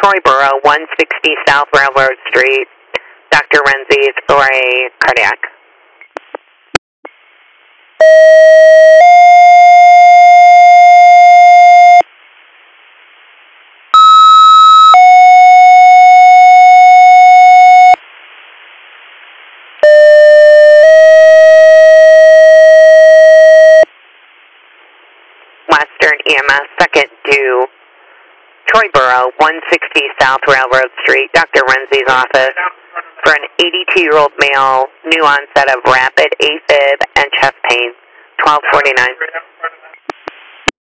Troyboro, 160 South Railroad Street. Dr. Renzi's for a cardiac. Western EMS, second due. Troyboro, 160 South Railroad Street, Dr. Renzi's office for an 82-year-old male, new onset of rapid AFib and chest pain, 12:49.